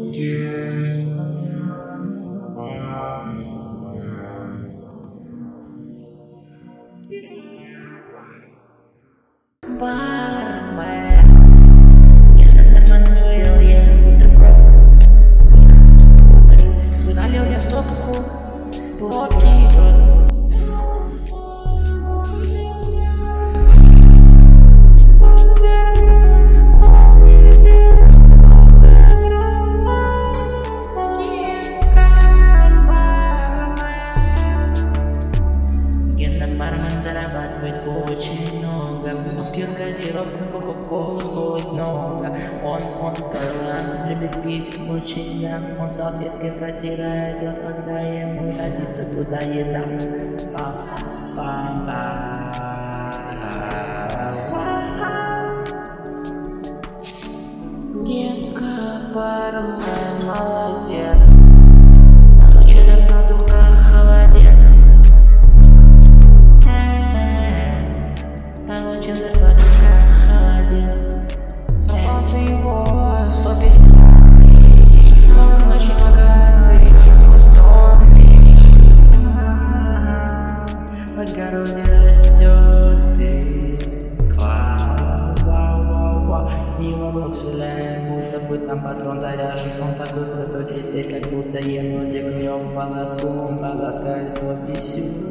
Бармен, если Мануэл, я бутерброд. Вы налил мне стопку водки и рот. Бармен зарабатывает очень много. Он пьет газировку, кока-колу, стоит много. Он сказал, любит пить очень, да. Он салфеткой протирает рот, когда ему садится туда еда. Генка, бармен, молодец. Получу зарплату как холодец. Получил зарплату как холодец. Зарплата его 150 тысяч. Он очень богатый, пустой. В огороде растет тыква. Его вдруг стреляет, будто бы там патрон заряжен. Он такой крутой теперь, как будто ему тигрём полоску. Он полоскает свой писю.